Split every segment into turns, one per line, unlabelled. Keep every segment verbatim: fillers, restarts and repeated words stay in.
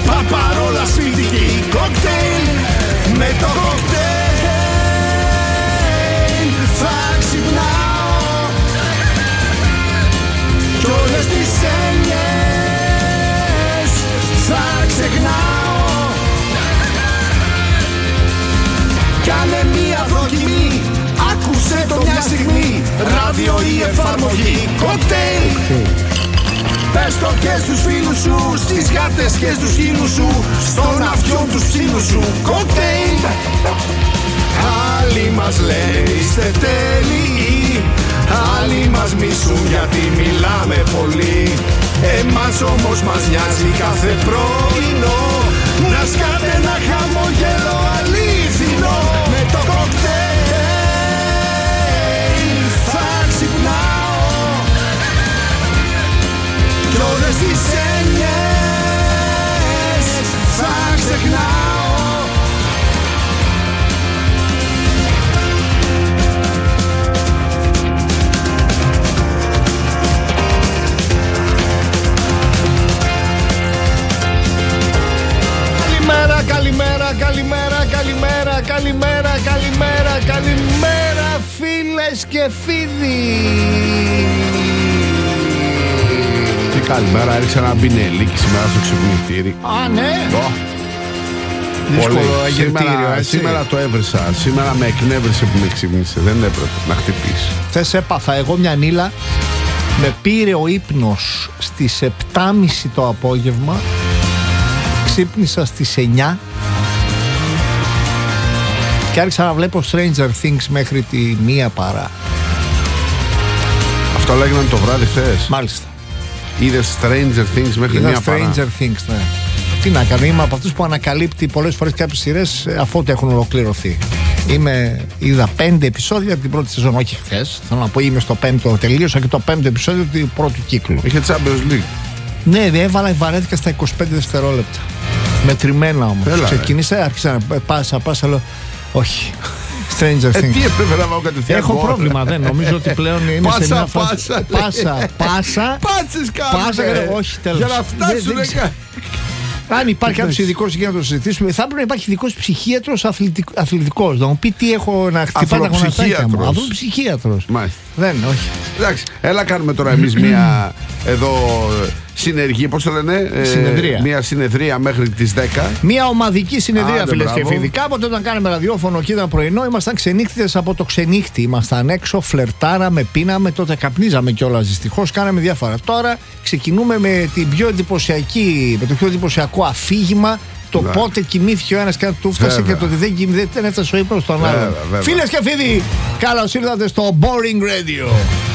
Παπαρόλα σπιτική κοκτέιλ. Με το κοκτέιλ θα ξυπνάω κι όλες τις έννοιες θα ξεχνάω. Κάνε μία δοκιμή, άκουσε το μια στιγμή. Ράδιο ή εφαρμογή κοκτέιλ. Πες το και στους φίλους σου, στις γάτες και στους χείλους σου, στον αυτιόν τους ψήλους σου κοκτέιλ. Άλλοι μας λένε είστε τέλειοι, άλλοι μας μισούν γιατί μιλάμε πολύ. Εμάς όμως μας νοιάζει κάθε πρωινό να σκάτε ένα χαμόγελο αλήθινο. Με το κοκτέιλ θα ξυπνάω κι όλες τις έννοιες θα ξεχνάω.
Καλημέρα, καλημέρα, καλημέρα, καλημέρα, καλημέρα, καλημέρα φίλες και φίλοι.
Τι καλημέρα, έριξα ένα μπινελίκι σήμερα στο ξυπνητήρι.
Α, ναι.
Oh.
Δύσκολο
σήμερα,
αγερτήριο, έτσι.
σήμερα το έβρισα, σήμερα με εκνεύρισε που με ξύπνησε. Δεν έπρεπε να χτυπήσει.
Θες έπαθα εγώ μια νύλα. Με πήρε ο ύπνος στις επτά και μισή το απόγευμα. Ξύπνησα στις εννιά και άρχισα να βλέπω Stranger Things μέχρι τη μία παρά.
Αυτό λέγανε το βράδυ χθες.
Μάλιστα.
Είδες Stranger Things μέχρι
Είδα
μία παρά.
Stranger Things, ναι. Τι να κάνω, είμαι από αυτούς που ανακαλύπτει πολλές φορές κάποιες σειρές αφού έχουν ολοκληρωθεί. Είμαι, είδα πέντε επεισόδια από την πρώτη σεζόν, όχι χθες. Θέλω να πω, είμαι στο πέμπτο, τελείωσα και το πέμπτο επεισόδιο του πρώτου κύκλου.
Είχε Champions League.
Ναι, έβαλα, βαρέθηκα στα είκοσι πέντε δευτερόλεπτα. Μετρημένα όμως.
Έλα,
ξεκίνησα, άρχισα να πάσα, πάσα, λέω όχι. Stranger
Ε,
Things.
τι έπρεπε να πάω κατευθείαν.
Έχω
εγώ.
πρόβλημα, δεν νομίζω ότι πλέον είναι
Πάσα,
σε μια φάση.
πάσα, λέει.
Πάσα, πάσα.
Πάσες κάνουμε.
Πάσα, ε, όχι, τέλος.
Για να
Δεν-
φτάσουν.
δεν ξέρω. Αν υπάρχει κάποιο ειδικό εκεί να το συζητήσουμε, θα έπρεπε να υπάρχει ειδικό ψυχίατρο αθλητικό. Να μου πει τι έχω να χτυπάει τα γονατάκια μου. Αθλοψυχίατρο.
Μάλιστα.
Δεν, όχι.
Εντάξει, έλα κάνουμε τώρα εμείς μία εδώ συνεργή, πώς το λένε, ε,
Συνεδρία.
μία συνεδρία μέχρι τις δέκα.
Μια ομαδική συνεδρία,
Άντε,
φίλες και
μπράβο.
φίλοι. Κάποτε όταν κάναμε ραδιόφωνο και ήταν πρωινό, ήμασταν ξενύχτητες από το ξενύχτη. Ήμασταν έξω, φλερτάραμε, πίναμε, τότε καπνίζαμε κιόλας. Δυστυχώς κάναμε διάφορα. Τώρα ξεκινούμε με, την πιο εντυπωσιακή, με το πιο εντυπωσιακό αφήγημα. Το
Ναι.
πότε κοιμήθηκε ο ένας και αν του φτάσε
Βέβαια.
και το ότι δεν, κοιμ- δεν έφτασε ο ύπνος στον
Βέβαια,
άλλον.
βέβαια.
Φίλες και φίλοι, καλώς ήρθατε στο Boring Radio.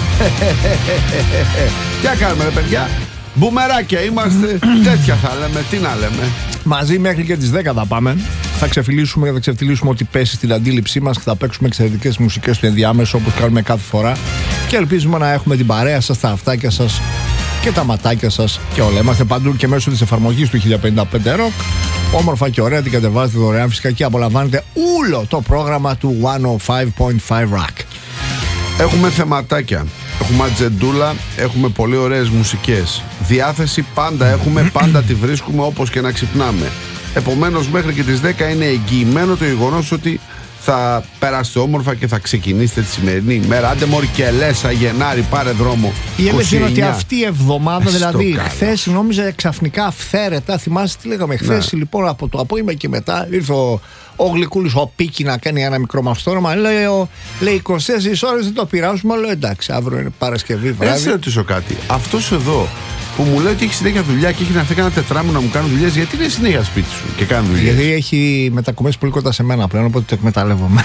Τι να κάνουμε ρε παιδιά, μπουμεράκια είμαστε, τέτοια θα λέμε, τι να λέμε.
Μαζί μέχρι και τις δέκα θα πάμε. Θα ξεφυλίσουμε και θα ξεφυλίσουμε ό,τι πέσει στην αντίληψή μας και θα παίξουμε εξαιρετικές μουσικές στο ενδιάμεσο όπως κάνουμε κάθε φορά. Και ελπίζουμε να έχουμε την παρέα σας, τα αυτάκια σας και τα ματάκια σας και όλα. Είμαστε παντού και μέσω της εφαρμογής του χίλια πενήντα πέντε Rock. Όμορφα και ωραία, την κατεβάζετε δωρεάν φυσικά και απολαμβάνετε όλο το πρόγραμμα του εκατό πέντε κόμμα πέντε Rock.
Έχουμε θεματάκια, έχουμε ατζεντούλα, έχουμε πολύ ωραίες μουσικές. Διάθεση πάντα έχουμε, πάντα τη βρίσκουμε όπως και να ξυπνάμε. Επομένως μέχρι και τις δέκα είναι εγγυημένο το γεγονός ότι θα περάσετε όμορφα και θα ξεκινήσετε τη σημερινή ημέρα. Άντε μωρή και Ελέσσα, Γενάρη, πάρε δρόμο.
Η αλήθεια είναι ότι
είκοσι εννιά.
αυτή η εβδομάδα,
Στο
δηλαδή
καλό.
χθες, νόμιζα ξαφνικά αυθαίρετα. Θυμάστε τι λέγαμε χθες,
Ναι.
λοιπόν, από το απόγευμα και μετά ήρθε ο, ο Γλυκούλης ο Πίκη να κάνει ένα μικρό μαστόρωμα. Λέει, ο, λέει είκοσι τέσσερις ώρες δεν το πειράζουμε. Λέω εντάξει, αύριο είναι Παρασκευή
Έτσι
βράδυ.
να ρωτήσω κάτι. Αυτός εδώ που μου λέει ότι έχει συνέχεια δουλειά και έχει να έρθει ένα τετράμινο να μου κάνει δουλειές, γιατί είναι συνέχεια σπίτι σου και κάνει δουλειές.
Γιατί έχει μετακομίσει πολύ κοντά σε μένα πλέον, οπότε το εκμεταλλεύομαι.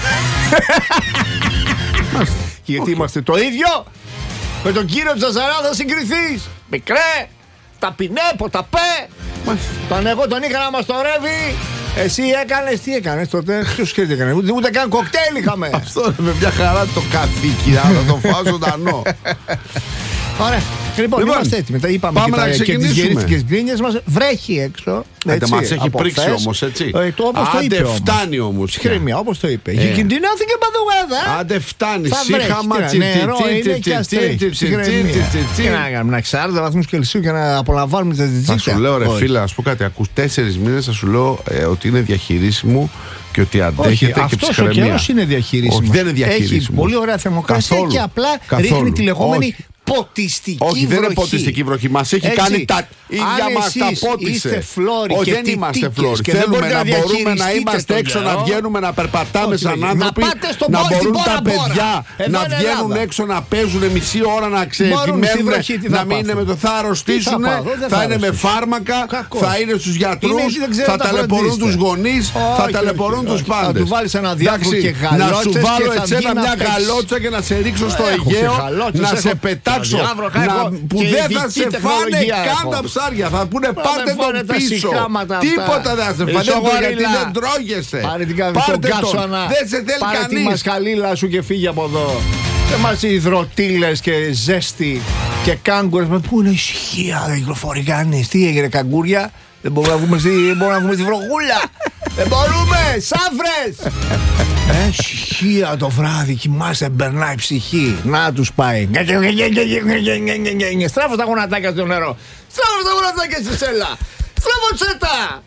Γιατί είμαστε το ίδιο με τον κύριο Τζαζαρά θα συγκριθείς. Μικρέ, ταπεινέ, ποταπέ.
Μάλιστα.
Τον εγώ τον είχα να μας το ρεύει. Εσύ έκανες, τι έκανες τότε, ποιος και τι έκανε, ούτε, ούτε καν κοκτέιλ είχαμε.
Αυτό με μια χαρά το καθήκη, να τον φάω ζωντανό.
Ωραία, Λοιπόν,
Λοιπόν,
είμαστε έτοιμοι. Τα είπαμε
πάμε
και,
να
τα, και τις
ξεκινήσουμε.
γυρίστικες γκρίνιες μας. Βρέχει έξω.
Άντε, μας έχει πρίξει όμως, έτσι.
Ε, το, όπως το είπε
Άντε,
όμως.
φτάνει όμως.
Ψυχραιμία, όπως το είπε.
Ε.
Κινδυνώθηκε παδοέδα.
Άντε, φτάνει.
Θα βρέχει.
Σύχαμα,
Τι να, νερό είναι και αστρέχει. Ψυχραιμία. Τι να κάνουμε, να εξάρτητα βαθμούς Κελσίου και να απολαμβάνουμε τα
Θα
τζίτσια.
σου λέω, ρε φίλε, α πω κάτι. Ακούς τέσσερις μήνες, θα σου λέω ε, ότι είναι διαχειρίσιμο και ότι αντέχεται και
αυτός
ψυχραιμία.
ο καιρός είναι διαχειρίσιμος.
Όχι, δεν είναι διαχειρίσιμος.
Έχει πολύ ωραία θερμοκρασία
Καθόλου.
και απλά
Καθόλου.
ρίχνει τη λεγόμενη
Όχι.
ποτιστική
Όχι,
βροχή.
δεν είναι ποτιστική βροχή. Μας έχει
Έτσι.
κάνει τα ίδια
Αν
μας τα
εσείς
πότισε.
είστε φλόροι
Όχι,
και
δεν είμαστε
τιτίκες
φλόροι.
και δεν
Θέλουμε
μπορείτε
να
να
μπορούμε να
διαχειριστείτε
είμαστε
τον
έξω,
καιρό.
να βγαίνουμε, να περπατάμε
Όχι,
σαν
να
άνθρωποι.
πάτε στον
Να
πόλη, στην
μπορούν τα
Μπόρα Μπόρα.
παιδιά
Εδώ
να
είναι
βγαίνουν
Ελλάδα.
έξω, να παίζουν μισή ώρα, να
στη
ξεφημένουν,
βροχή τι θα
να μην είναι
πάθουν.
με το θα αρρωστήσουν,
Τι θα πάθουν, δεν θα
θα είναι με
αρρωστήσουν.
φάρμακα,
Κακός.
θα είναι στους γιατρούς,
Είναι, δεν ξέρω
θα
να τα
ταλαιπωρούν
φροντίσετε.
τους γονείς, θα
Όχι,
ταλαιπωρούν
όχι,
τους
όχι.
πάντες.
Θα του βάλεις ένα διάβολο
Εντάξει,
και
να σου
γαλότσες
βάλω
και θα
εσένα
βγει να
μια
παίξεις.
γαλότσα και να σε ρίξω στο
Έχω και
Αιγαίο,
γαλότσες,
να
έχω
σε
τα
πετάξω,
διάβροχα,
να-
έχω
που
και
δεν θα
ειδική
σε φάνε
τεχνολογία
καν
έχω.
τα ψάρια. Θα πούνε πάρτε
με φάνε
τον
τα
πίσω.
σιχάματα αυτά.
Τίποτα δεν θα σε φάνε
Ισογορίλα.
γιατί δεν τρώγεσαι.
Πάρε την καβή στον
Πάρτε τον.
κάσονα.
Δεν σε θέλει
Πάρε τη
κανείς.
μασχαλίλα σου και φύγε από εδώ. Και μας οι υδροτήλες και ζέστη και κάγκουρες. Μα πού είναι ησυχία, δεν κυκλοφορεί κανείς. Τι έγινε, καγκούρια? Δεν μπορούμε να βγούμε στη, μπορούμε να βγούμε στη βροχούλα. Δεν μπορούμε, σάφρες. Ε, ησυχία το βράδυ, κοιμάσαι, περνάει η ψυχή. Να τους πάει. Στράφω τα γονατάκια στο νερό. Στράφω τα γονατάκια στη σέλα. Στράφω τα.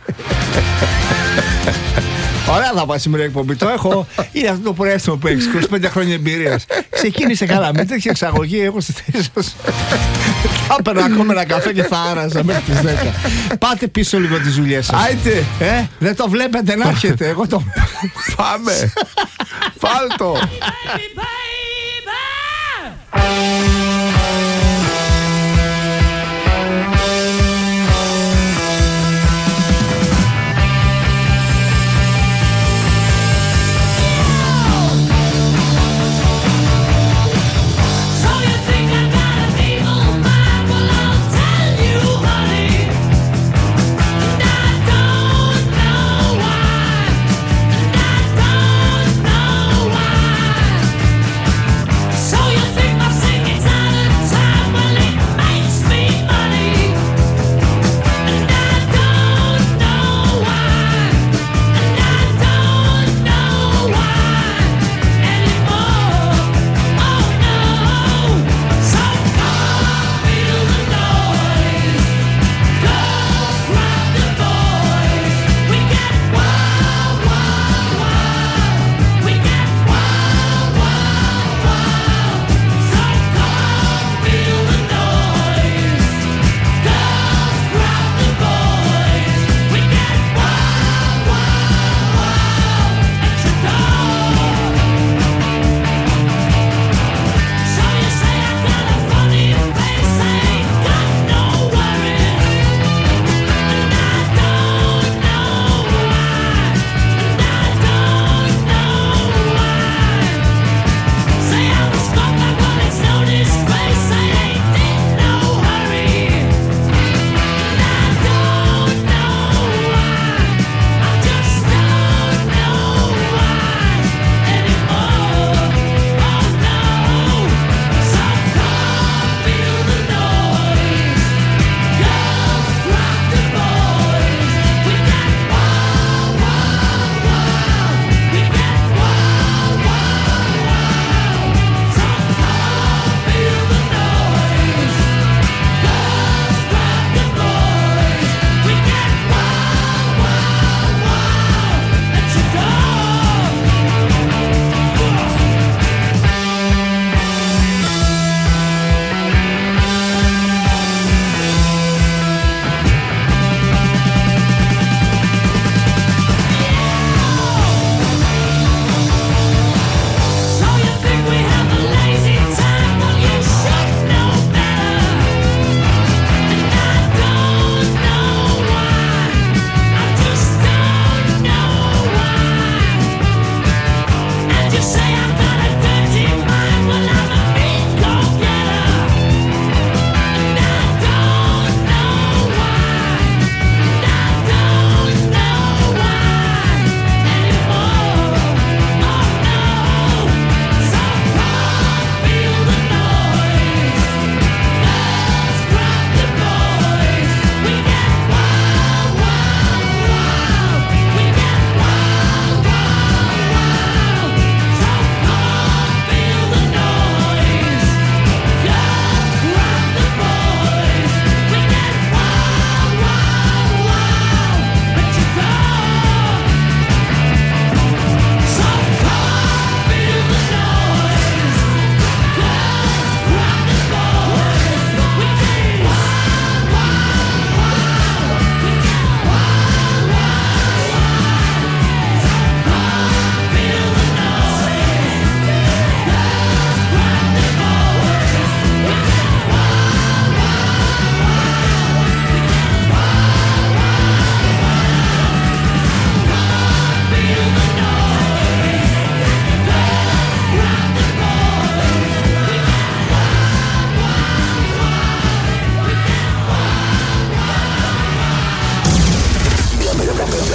Ωραία θα πάει σήμερα η εκπομπή. Το έχω. Είναι αυτό το προέστημα που έχει. είκοσι πέντε χρόνια εμπειρία. Ξεκίνησε καλά. Με τέτοια εξαγωγή, εγώ στη θέση σα. Θα έπαιρνα ακόμα ένα καφέ και θα άραζα μέχρι τι δέκα. Πάτε πίσω λίγο τι δουλειέ σα.
Άιτε.
Ε, δεν το βλέπετε να έρχεται. Εγώ το.
Πάμε. Φάλτο.
So you think I'm singing?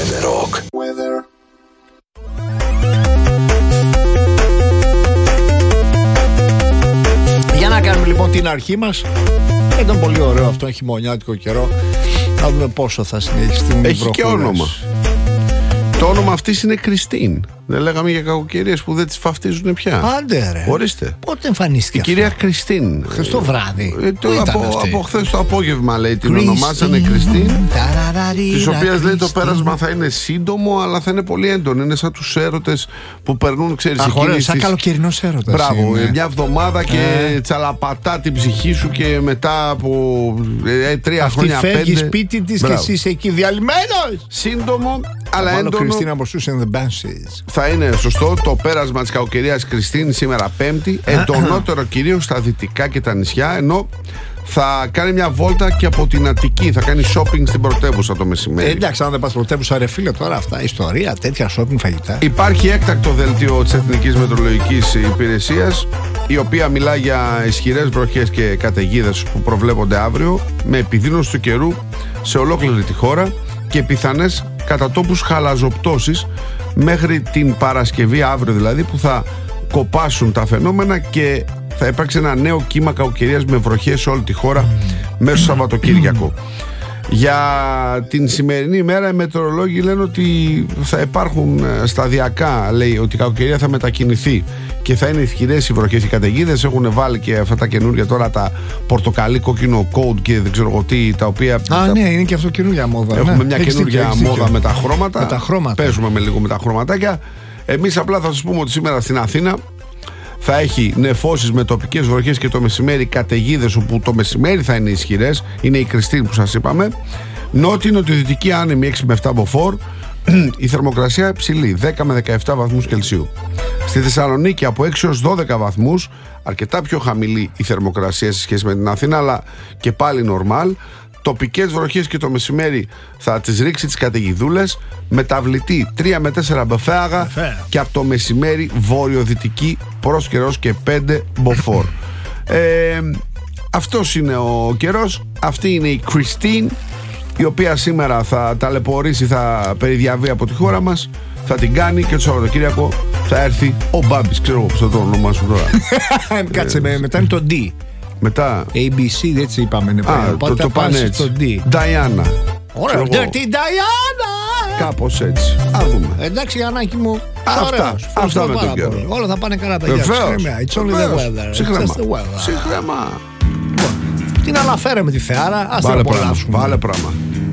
Weather Rock. Weather.
Για να κάνουμε λοιπόν την αρχή μας. Ήταν πολύ ωραίο αυτό, χειμωνιάτικο καιρό. Θα δούμε πόσο θα συνεχιστεί.
Έχει και όνομα. Το όνομα αυτής είναι Κριστίν. Δεν λέγαμε για κακοκαιρίες που δεν τις βαφτίζουν πια.
Άντε ρε.
Ορίστε.
Πότε εμφανίστηκε
η
αυτό?
κυρία Κριστίν.
Χθες το βράδυ.
Ε, το, από, από χθες το απόγευμα λέει την ονομάσανε Κριστίν. Της οποίας λέει το πέρασμα θα είναι σύντομο, αλλά θα είναι πολύ έντονο. Είναι σαν τους έρωτες που περνούν, ξέρεις,
εκείνες. Σαν καλοκαιρινός έρωτας.
Μπράβο.
Είναι.
Μια εβδομάδα και ε. τσαλαπατά την ψυχή σου και μετά από ε, τρία
αυτή
χρόνια πέντε.
Φεύγει σπίτι της και εσύ είσαι εκεί διαλυμένος.
Σύντομο, αλλά έντονο.
Κριστίνα Μποσούς and the Banshees.
Θα είναι σωστό το πέρασμα της κακοκαιρίας Κριστίν σήμερα Πέμπτη, εντονότερο κυρίως στα δυτικά και τα νησιά, ενώ θα κάνει μια βόλτα και από την Αττική. Θα κάνει shopping στην πρωτεύουσα το μεσημέρι.
Ε, εντάξει, αν δεν πας πρωτεύουσα, ρε φίλε, τώρα αυτά ιστορία, τέτοια shopping φαγητά.
Υπάρχει έκτακτο δελτίο της Εθνικής Μετεωρολογικής Υπηρεσίας, η οποία μιλά για ισχυρές βροχές και καταιγίδες που προβλέπονται αύριο, με επιδείνωση του καιρού σε ολόκληρη τη χώρα και πιθανές κατά τόπους χαλαζοπτώσεις μέχρι την Παρασκευή, αύριο δηλαδή, που θα κοπάσουν τα φαινόμενα και θα υπάρξει ένα νέο κύμα κακοκαιρίας με βροχές σε όλη τη χώρα μέσα στο Σαββατοκύριακο. Για την σημερινή ημέρα οι μετεωρολόγοι λένε ότι θα υπάρχουν σταδιακά, λέει, ότι η κακοκαιρία θα μετακινηθεί και θα είναι ισχυρές οι βροχές, οι καταιγίδες. Έχουν βάλει και αυτά τα καινούργια τώρα, τα πορτοκαλί, κόκκινο code και δεν ξέρω τι, τα οποία.
Α, τα... ναι, είναι και αυτό καινούργια μόδα.
Έχουμε
ναι.
μια καινούργια μόδα με τα χρώματα.
Με τα χρώματα.
Παίζουμε με λίγο με τα χρωματάκια. Εμείς απλά θα σας πούμε ότι σήμερα στην Αθήνα θα έχει νεφώσεις με τοπικές βροχές και το μεσημέρι καταιγίδες, όπου το μεσημέρι θα είναι ισχυρές. Είναι η Κριστίν που σας είπαμε. Νότιο νοτιοδυτική άνεμη έξι με επτά μποφόρ. Η θερμοκρασία ψηλή, δέκα με δεκαεπτά βαθμούς Κελσίου. Στη Θεσσαλονίκη από έξι έως δώδεκα βαθμούς, αρκετά πιο χαμηλή η θερμοκρασία σε σχέση με την Αθήνα, αλλά και πάλι νορμάλ. Τοπικές βροχές και το μεσημέρι θα τις ρίξει τις καταιγιδούλες. Μεταβλητή τρία με τέσσερα μπεφέαγα και από το μεσημέρι βορειοδυτική πρόσκαιρος και πέντε μποφόρ. ε, Αυτός είναι ο καιρός. Αυτή είναι η Κριστίν, η οποία σήμερα θα ταλαιπωρήσει, θα περιδιαβεί από τη χώρα μας. Θα την κάνει και το Σαββατοκύριακο θα έρθει ο Μπάμπης. Ξέρω εγώ πώς θα το ονομάσω τώρα.
Κάτσε, με, μετά είναι το D.
Μετά
έι μπι σι, έτσι είπαμε. Ναι,
Α, το, το πάνε έτσι. Νταϊάννα.
Ωραία, Dirty Diana.
Κάπως έτσι. Α δούμε.
Εντάξει, Γιαννάκη μου.
Αυτά, αυτά με τον καιρό.
Όλα θα πάνε καλά, παιδιά.
Βεβαίως.
It's only the weather.
Σύγχρεμα. Σύγχρεμα.
Την αναφέραμε τη Θεάρα. Ας την απολαύσουμε.
Βάλε πράγμα.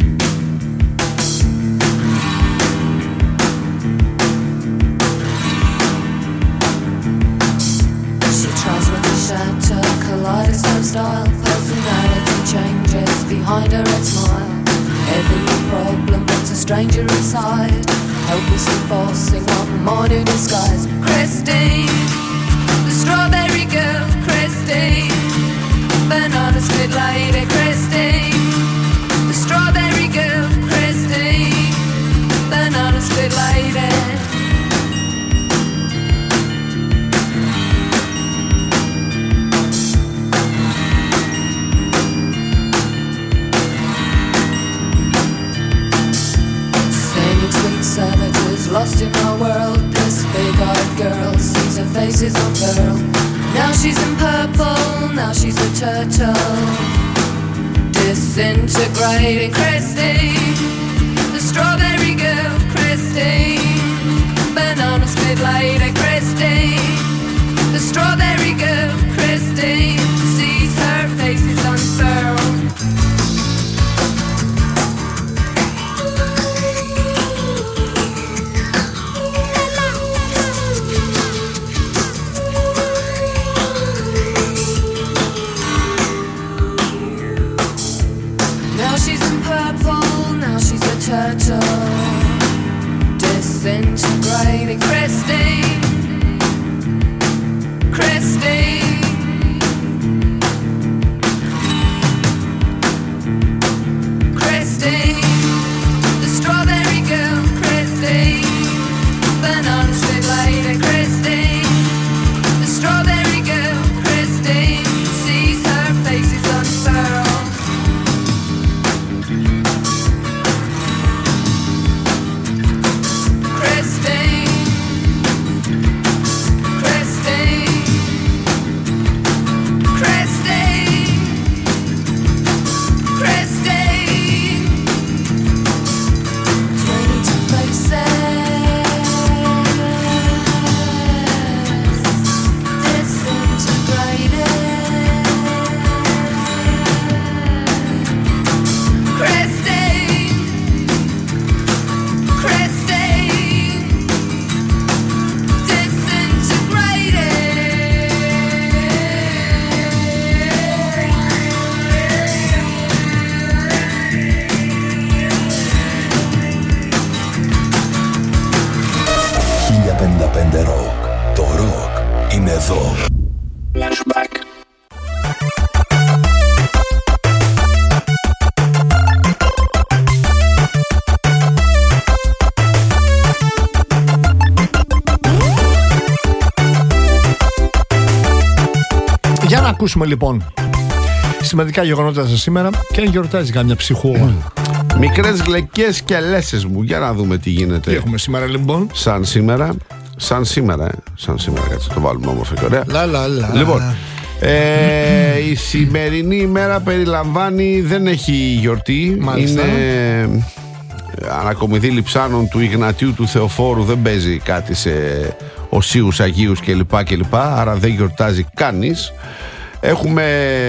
Style, personality changes behind her red smile. Every problem puts a stranger inside, helplessly forcing one more new disguise. Christine, the strawberry girl, Christine, banana split lady, Christine, the strawberry girl, Christine, banana split lady. Savages lost in our world. This big-eyed girl sees her faces unfurl. Now she's in purple, now she's a turtle. Disintegrating Christine, the strawberry girl, Christine, banana split lady, Christine, the strawberry girl, Christine, sees her faces unfurl. Turtle, disintegrating Christine, Christine, Christine, the strawberry girl, Christine, banana split lady, Christine, the strawberry girl, Christine, sees her faces unfurl.
εδώ. Flashback.
Για να ακούσουμε λοιπόν σημαντικά γεγονότα σας σήμερα και αν γιορτάζει καμιά ψυχό.
Μικρές γλεκές και λέσες μου. Για να δούμε τι γίνεται.
Τι έχουμε σήμερα λοιπόν.
Σαν σήμερα. Σαν σήμερα. Ε. Σαν σήμερα. Κάτσε το βάλουμε όμορφα και ωραία.
Λα, λα, λα.
Λοιπόν, ε, η σημερινή ημέρα περιλαμβάνει, δεν έχει γιορτή.
Μάλιστα.
Είναι ανακομιδή λειψάνων του Ιγνατίου του Θεοφόρου. Δεν παίζει κάτι σε οσίους Αγίους κλπ, κλπ. Άρα δεν γιορτάζει κανείς. Έχουμε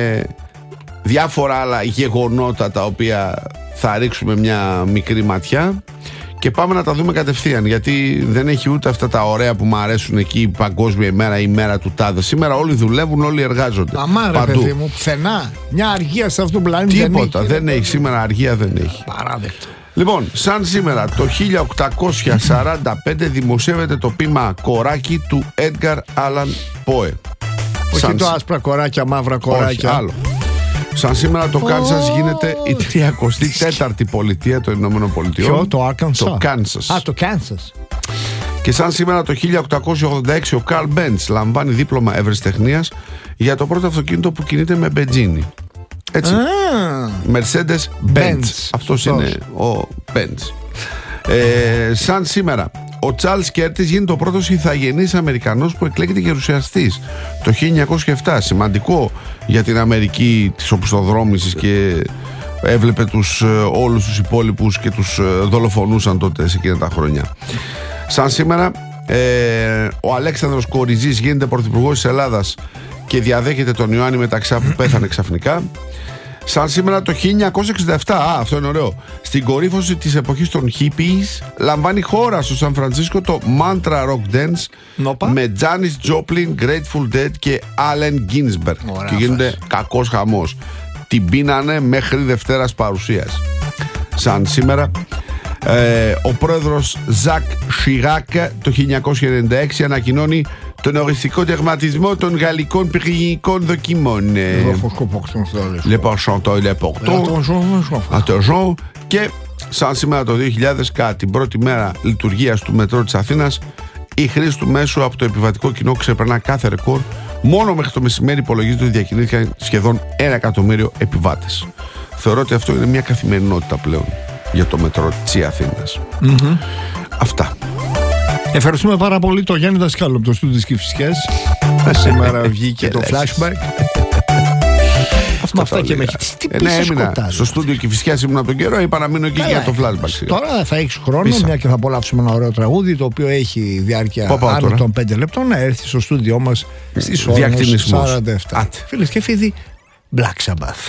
διάφορα άλλα γεγονότα τα οποία θα ρίξουμε μια μικρή ματιά και πάμε να τα δούμε κατευθείαν, γιατί δεν έχει ούτε αυτά τα ωραία που μου αρέσουν εκεί, η παγκόσμια ημέρα, η μέρα του τάδε. Σήμερα όλοι δουλεύουν, όλοι εργάζονται.
Αμάρα παιδί μου, πουθενά μια αργία σε αυτόν τον πλανήτη.
Τίποτα, δεν, δεν, δεν έχει σήμερα αργία, δεν έχει.
Παράδεκτο.
Λοιπόν, σαν σήμερα το χίλια οκτακόσια σαράντα πέντε δημοσιεύεται το ποίημα Κοράκι του Edgar Allan Poe.
Όχι
σαν...
το άσπρα κοράκια, μαύρα κοράκια.
Όχι, άλλο. Σαν σήμερα το Κάνσας γίνεται η τριακοστή τέταρτη πολιτεία των Ηνωμένων Πολιτειών.
Ποιο, το Arkansas?
Το Κάνσας.
Α, το Κάνσας.
Και σαν σήμερα το χίλια οκτακόσια ογδόντα έξι ο Καρλ Μπέντς λαμβάνει δίπλωμα ευρεσιτεχνίας για το πρώτο αυτοκίνητο που κινείται με μπενζίνη. Έτσι.
Ah.
Mercedes-Benz.
Benz.
Αυτός είναι ο Benz. Ε, σαν σήμερα ο Τσάρλς Κέρτις γίνεται ο πρώτος ηθαγενής Αμερικανός που εκλέγεται γερουσιαστής το χίλια εννιακόσια επτά. Σημαντικό για την Αμερική της οπισθοδρόμησης και έβλεπε τους, όλους τους υπόλοιπους και τους δολοφονούσαν τότε σε εκείνα τα χρόνια. Σαν σήμερα ε, ο Αλέξανδρος Κοριζής γίνεται πρωθυπουργός της Ελλάδας και διαδέχεται τον Ιωάννη Μεταξά που πέθανε ξαφνικά. Σαν σήμερα το χίλια εννιακόσια εξήντα επτά, α, αυτό είναι ωραίο, στην κορύφωση της εποχής των hippies λαμβάνει χώρα στο Σαν Φρανσίσκο το Mantra Rock Dance Νοπα. με Janis Joplin, Grateful Dead και Allen Ginsberg. Ωραία, και γίνεται φάση. Κακός χαμός. Την πίνανε μέχρι Δευτέρας παρουσίας. Σαν σήμερα ε, ο πρόεδρος Ζακ Σιράκ το χίλια εννιακόσια ενενήντα έξι ανακοινώνει τον οριστικό τερματισμό των γαλλικών πυρηνικών δοκιμών. Le Porchanton, Le Porton. Και σαν σήμερα το δύο χιλιάδες, κατά την πρώτη μέρα λειτουργίας του μετρό της Αθήνας, η χρήση του μέσου από το επιβατικό κοινό ξεπερνά κάθε ρεκόρ. Μόνο μέχρι το μεσημέρι υπολογίζεται ότι διακινήθηκαν σχεδόν ένα εκατομμύριο επιβάτες. Θεωρώ ότι αυτό είναι μια καθημερινότητα πλέον για το μετρό της Αθήνας. Mm-hmm. Αυτά.
Ευχαριστούμε πάρα πολύ το Γιάννη Δασκάλου από το στούντιο της Κηφισιάς. Σήμερα βγήκε το flashback. Αυτό αυτά και με έχει. Τι
ναι, έμεινα στο στούντιο Κηφισιάς, ήμουν από τον καιρό, είπα να μείνω εκεί για το flashback.
Τώρα θα έχεις χρόνο, Πίσα. μια και θα απολαύσουμε ένα ωραίο τραγούδι το οποίο έχει διάρκεια άνω των πέντε λεπτών να έρθει στο στούντιό μας στις ώρες σαράντα επτά. Φίλες και φίλοι, Black Sabbath.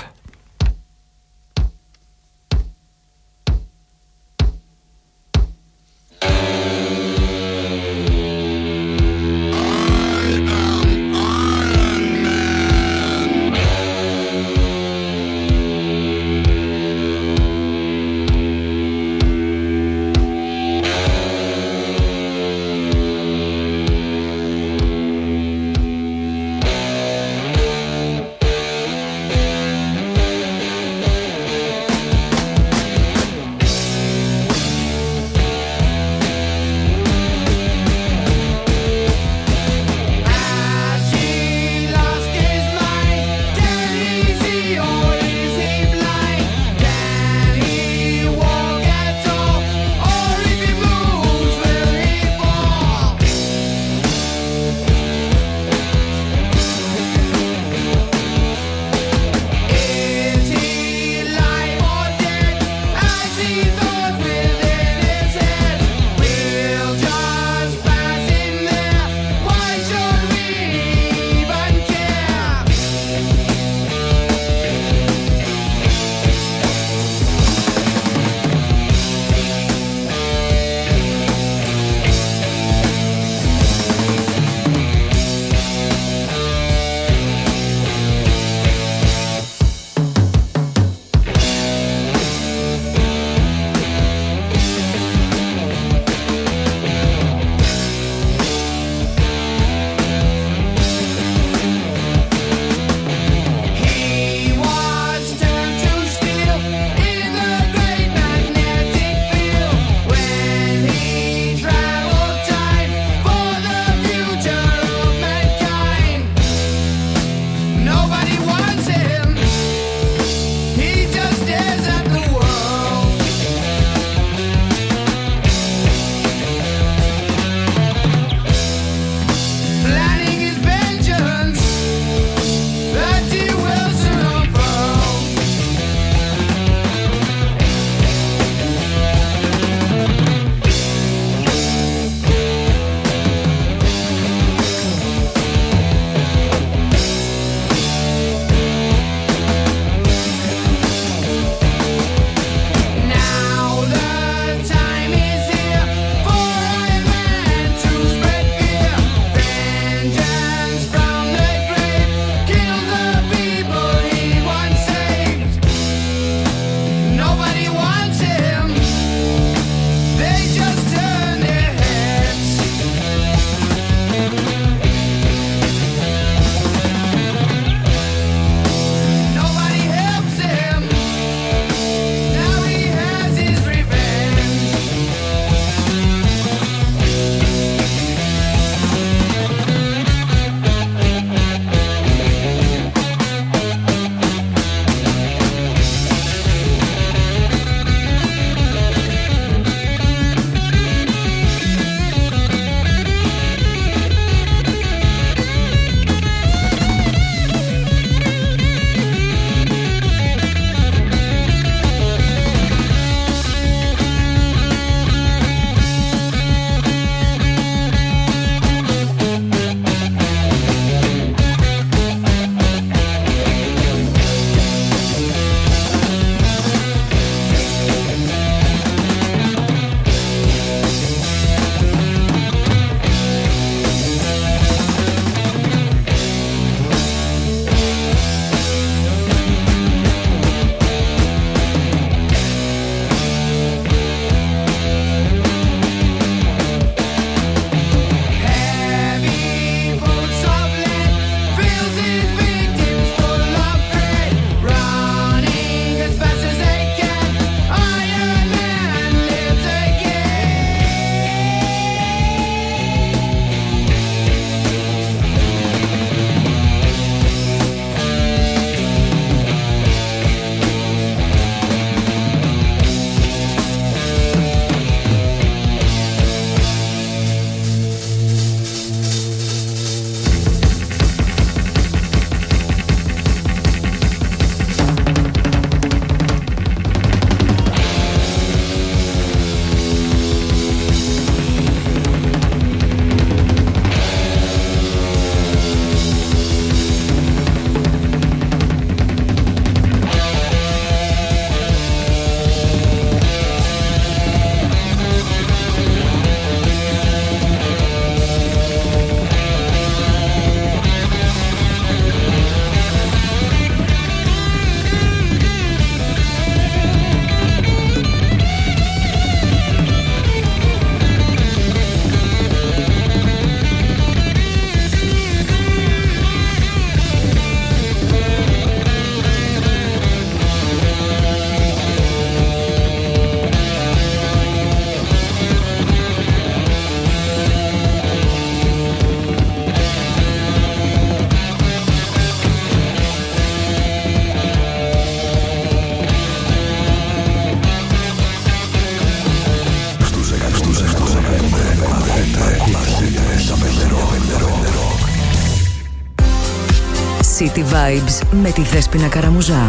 City Vibes με τη Δέσποινα Καραμουζά.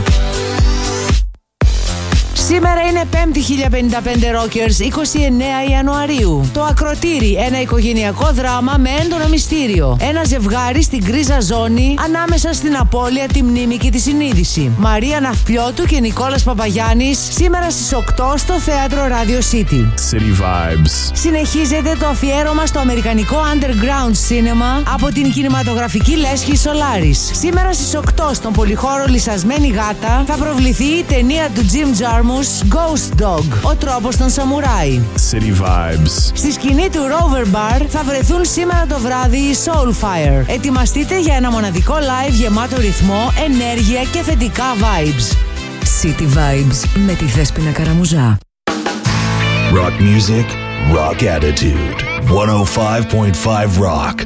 Σήμερα είναι Πέμπτη χίλια πενήντα πέντε Rockers, είκοσι εννέα Ιανουαρίου. Το Ακροτήρι, ένα οικογενειακό δράμα με έντονο μυστήριο. Ένα ζευγάρι στην γκρίζα ζώνη ανάμεσα στην απώλεια, τη μνήμη και τη συνείδηση. Μαρία Ναυπλιώτου και Νικόλας Παπαγιάννης, σήμερα στις οκτώ στο θέατρο Radio City.
City Vibes.
Συνεχίζεται το αφιέρωμα στο αμερικανικό underground cinema από την κινηματογραφική λέσχη Solaris. Σήμερα στις οκτώ στον πολυχώρο Λυσασμένη Γάτα θα προβληθεί η ταινία του Jim Jarmusch Ghost Dog, ο τρόπος των σαμουράι.
City Vibes.
Στη σκηνή του Rover Bar θα βρεθούν σήμερα το βράδυ οι Soulfire. Ετοιμαστείτε για ένα μοναδικό live γεμάτο ρυθμό, ενέργεια και θετικά vibes.
City Vibes με τη Δέσποινα Καραμουζά.
Rock music, rock attitude. εκατόν πέντε κόμμα πέντε Rock.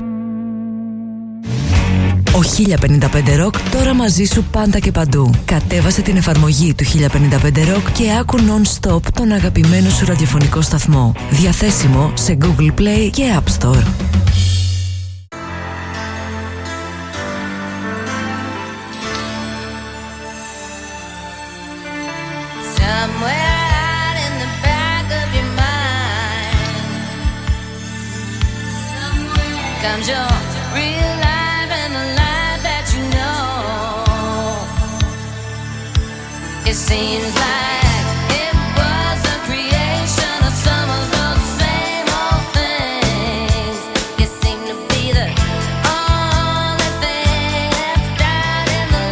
Ο χίλια πενήντα πέντε Rock τώρα μαζί σου πάντα και παντού. Κατέβασε την εφαρμογή του χίλια πενήντα πέντε Rock και άκου non-stop τον αγαπημένο σου ραδιοφωνικό σταθμό. Διαθέσιμο σε Google Play και App Store.
Comes your real life and the life that you know. It seems like it was a creation of some of those same old things. It seemed to be the only thing that's died in the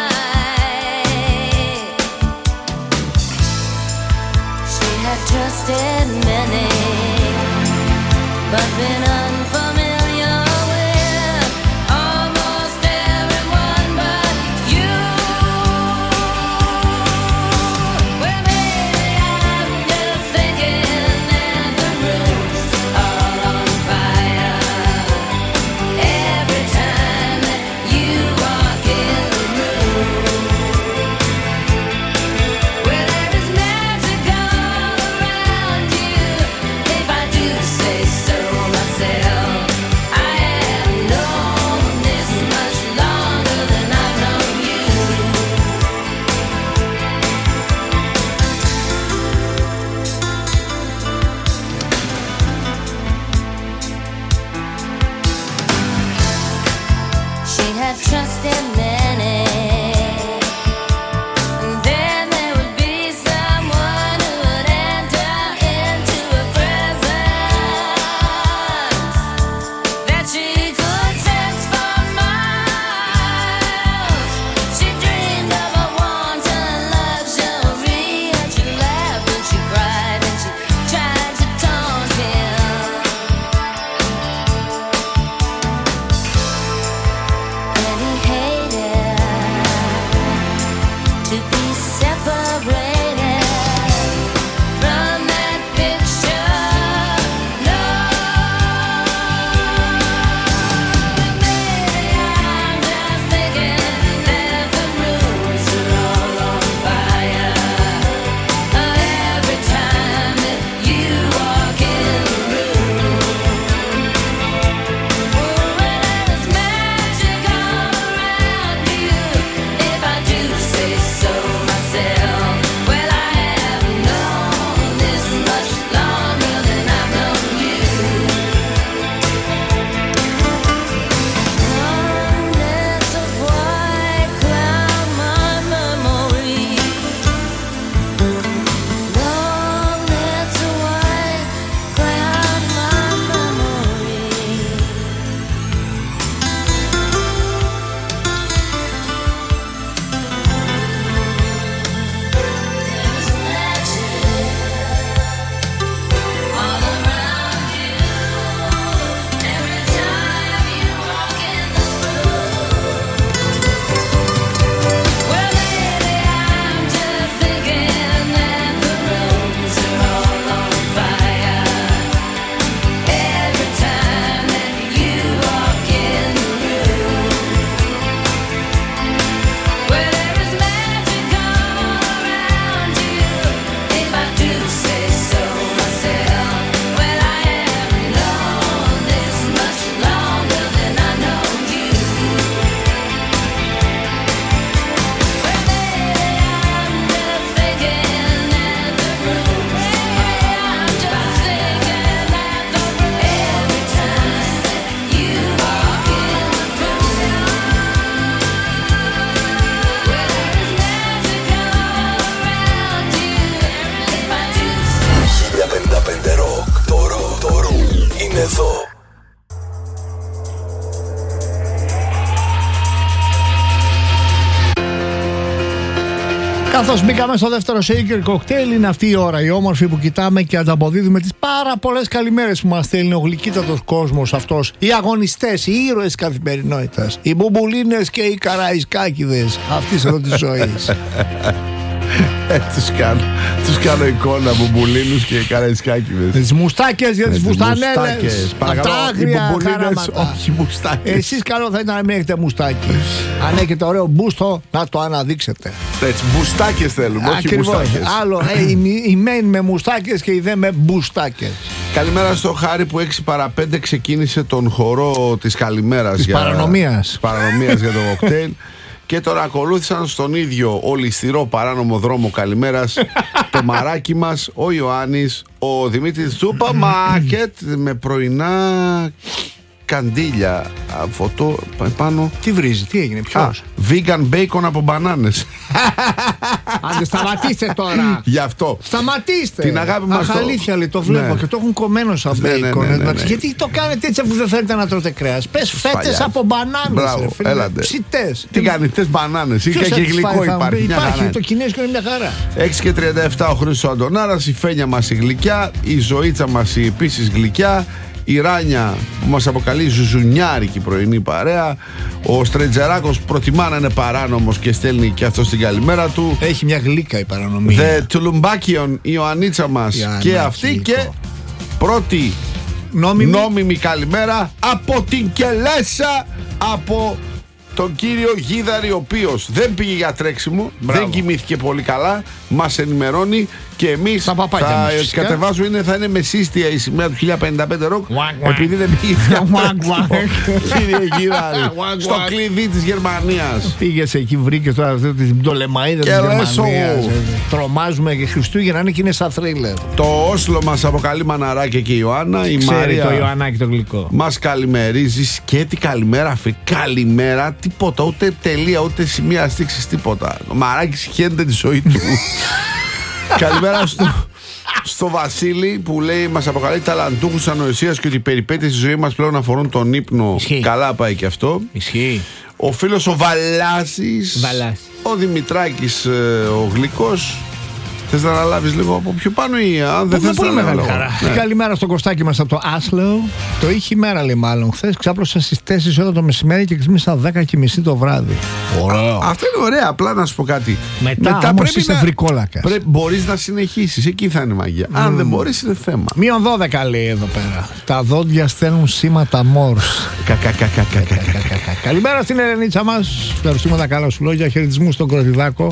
light. She had trusted many, but been unfamiliar. Say so myself.
εδώ.
Καθώς μπήκαμε στο δεύτερο Shaker Cocktail, είναι αυτή η ώρα η όμορφη που κοιτάμε και ανταποδίδουμε τις πάρα πολλές καλημέρες που μας στέλνει ο γλυκύτατος κόσμος αυτός. Οι αγωνιστές, οι ήρωες της καθημερινότητας, οι μπουμπουλίνες και οι καραϊσκάκηδες αυτής εδώ της ζωής.
Ε, τους κάνω, τους κάνω εικόνα μπουμπουλίνους και καραϊσκάκηδες.
Τις μουστάκες για τις
Με τις
φουστανέλες.
μουστάκες. Παρακαλώ,
Τα
οι
άγρια
μπουμπουλίνες,
χαράματα.
όχι μουστάκες.
Εσείς καλό θα ήταν να μην έχετε μουστάκι. Αν έχετε ωραίο μπούστο, να το αναδείξετε.
Έτσι, μπουστάκες θέλουμε, όχι
Ακριβώς.
μουστάκες.
Άλλο, ε, η, η μεν με μουστάκες και η δε με μπουστάκες.
Καλημέρα στο Χάρη που έξι παρά πέντε ξεκίνησε τον χορό της καλημέρας.
Της
για...
παρανομίας.
της παρανομίας για το κοκτέιλ. Και τώρα ακολούθησαν στον ίδιο ολισθηρό παράνομο δρόμο καλημέρας το μαράκι μας, ο Ιωάννης, ο Δημήτρης Τσούπα Μάρκετ με πρωινά καντήλια. Φωτό πάνω.
Τι βρίζει, τι έγινε,
Α,
ποιος?
vegan bacon από μπανάνες.
Άντε σταματήστε τώρα.
Γι' αυτό.
Σταματήστε.
Την αγάπη μας
Αχ,
το-
αλήθεια λέει, το βλέπω
Ναι.
και το έχουν κομμένο σαν
Ναι, ναι,
μπέικον.
ναι, ναι,
εντάξει.
ναι.
Γιατί το κάνετε έτσι αφού δεν θέλετε να τρώτε κρέας? Πες φέτες
Σφαλιάς.
από μπανάνες.
Μπράβο,
ρε φίλε.
έλατε.
Ψητές.
Τι κάνει, θες μπανάνες ή
Ποιος
και
θα τις
γλυκό
φάει, θα
υπάρχει.
μπει?
Μια
Υπάρχει,
χαρά.
το κινέζικο είναι μια χαρά.
έξι και τριάντα επτά ο Χρήστος Αντωνάρας, η Φένια μας η γλυκιά, η Ζωήτσα μας η επίσης γλυκιά, η Ράνια που μας αποκαλεί ζουζουνιάρικη πρωινή παρέα, ο Στρετζεράκος προτιμά να είναι παράνομος και στέλνει και αυτό την καλημέρα του.
Έχει μια γλύκα η παρανομία.
Δε Τουλουμπάκιον η Ιωαννίτσα μας
Ιωαννάκη,
και αυτή και
Νίκο.
πρώτη
Νόμιμη.
νόμιμη καλημέρα από την Κελέσσα, από τον κύριο Γίδαρη, ο οποίος δεν πήγε για τρέξιμο,
Μπράβο.
δεν κοιμήθηκε πολύ καλά, μας ενημερώνει και εμείς
Τα παπάκια
θα
μας, φυσικά.
κατεβάζουμε, είναι, θα είναι μεσίστια η σημαία του χίλια πενήντα πέντε ροκ,
Γουακ, γουακ.
επειδή δεν πήγε για
Γουακ,
τρέξιμο.
γουακ.
Κύριε Γίδαρη,
Γουακ,
στο
γουακ.
κλειδί της Γερμανίας.
Πήγες εκεί, βρήκε τώρα αυτή την τολεμαίδα
Και
της
λες,
Γερμανίας.
ο-
ε, Τρομάζουμε και Χριστούγεννα είναι και είναι σαν θρίλερ.
Το Όσλο μας αποκαλεί Μαναράκια και η Ιωάννα, η
Ξέρει
Μαρία
το Ιωαννάκι το γλυκό.
μας καλημερίζει και τι καλημέρα, αφή. Καλημέρα, τίποτα, ούτε τελεία, ούτε σημεία στίξης, τίποτα. Ο Μαράκης χαίνεται τη ζωή του. Καλημέρα στο, στο Βασίλη που λέει, μας αποκαλεί ταλαντούχους ανοησίας και ότι οι περιπέτειες της ζωής μας πλέον αφορούν τον ύπνο.
Ισχύει.
Καλά πάει και αυτό.
Ισχύει.
Ο φίλος ο Βαλάσης,
Βαλάσης.
ο Δημητράκης ε, ο Γλυκός. Θες να αναλάβεις λίγο από πιο πάνω ή αν δεν
Με
θες
πολύ
να
μεγάλη
αναλάβω.
χαρά.
Ναι.
Καλημέρα στο Κωστάκι μας από το Άσλο. Το είχε ημέρα λέει μάλλον. Χθες ξάπλωσα στις τέσσερις ώρα το μεσημέρι και ξύπνησα δέκα και μισή το βράδυ. Ωραίο.
Αυτό είναι ωραία, απλά να σου πω κάτι.
Μετά όμως είσαι βρικόλακας.
Πρέπει, μπορείς να συνεχίσεις, εκεί θα είναι η μαγεία. Αν δεν μπορείς είναι θέμα.
Μείον δώδεκα λέει εδώ πέρα. Τα δόντια στέλνουν σήματα Morse. Καλημέρα στην Ελενίτσα μας. Ευχαριστούμε τα καλά σου λόγια. Χαιρετισμού στον Κροτιδάκο.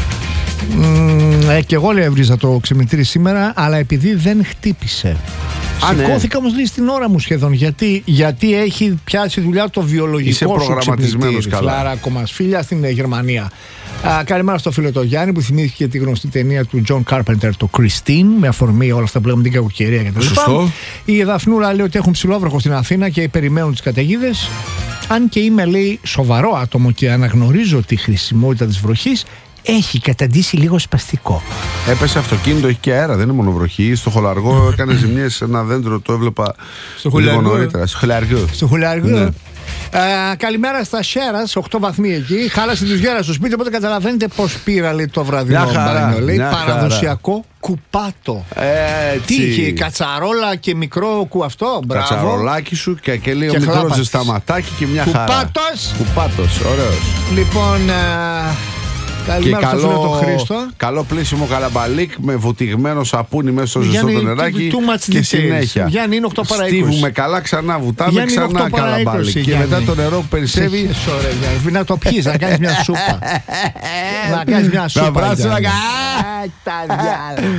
Μ, ε, και εγώ λέει έβριζα το ξυπνητήρι σήμερα, αλλά επειδή δεν χτύπησε.
Α, ναι.
Σηκώθηκα όμως λέει στην ώρα μου σχεδόν. Γιατί, γιατί έχει πιάσει δουλειά το βιολογικό
Είσαι
σου
προγραμματισμένος
ξυπνητήρι.
καλά.
Φλάρα κομμασφίλια στην ε, Γερμανία. Α, καλημέρα στο φίλο το Γιάννη που θυμήθηκε τη γνωστή ταινία του John Carpenter, το Christine, με αφορμή όλα αυτά που λέμε την κακοκαιρία και τα λοιπά.
Σωστό.
Η Δαφνούλα λέει ότι έχουν ψηλόβροχο στην Αθήνα και περιμένουν τις καταιγίδες. Αν και είμαι λέει σοβαρό άτομο και αναγνωρίζω τη χρησιμότητα της βροχής, έχει καταντήσει λίγο σπαστικό.
Έπεσε αυτοκίνητο, έχει και αέρα, δεν είναι μόνο βροχή. Στο χολαργό έκανε ζημιές σε ένα δέντρο, το έβλεπα
Στο
λίγο
χολαργό.
νωρίτερα. Στο χολαργό.
Στο χουλιάργο.
Ναι.
Ε, καλημέρα στα Σέρας, οκτώ βαθμοί εκεί. Χάλασε τους γέρας στο σπίτι, οπότε καταλαβαίνετε πώς πήρα λέει, το βραδινό
Μια χαρά,
μπάνιο. Λέει,
μια
παραδοσιακό κουπάτο.
Έτσι.
Τι είχε, κατσαρόλα και μικρό κου αυτό. Μπράβο.
Κατσαρολάκι σου και, και λίγο
Και
μικρό
χλάπατης.
ζεσταματάκι και μια χαρά.
Κουπάτος.
Κουπάτος, ωραίος.
Λοιπόν, ε,
Και
καλημέρα στο φίλο το
καλό,
Χρήστο.
καλό πλήσιμο καλαμπαλίκ με βουτυγμένο σαπούνι μέσα στο ζεστό
Γιάννη,
το νεράκι
too much
και
details.
συνέχεια.
Γιάννη, είναι οκτώ παρά είκοσι.
Στίβουμε καλά, ξανά βουτάμε,
Γιάννη, είναι
ξανά
οκτώ παρά
καλαμπαλίκ.
είκοσι,
Και
Γιάννη.
μετά το νερό που περισσεύει.
Έχεις ωραία, Γιάννη. Να το πιείς, να κάνεις μια σούπα. Να κάνεις μια σούπα.
βράσεις
Γιάννη.
να κα-
Α, τα διάλα.